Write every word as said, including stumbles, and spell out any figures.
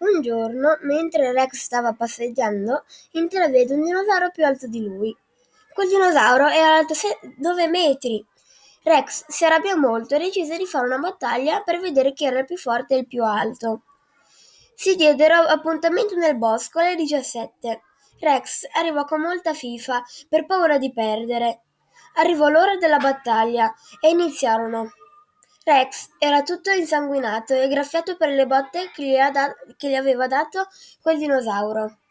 Un giorno, mentre Rex stava passeggiando, intravede un dinosauro più alto di lui. Quel dinosauro era alto nove metri. Rex si arrabbiò molto e decise di fare una battaglia per vedere chi era il più forte e il più alto. Si diedero appuntamento nel bosco alle diciassette. Rex arrivò con molta fifa per paura di perdere. Arrivò l'ora della battaglia e iniziarono. Rex era tutto insanguinato e graffiato per le botte che gli, da- che gli aveva dato quel dinosauro.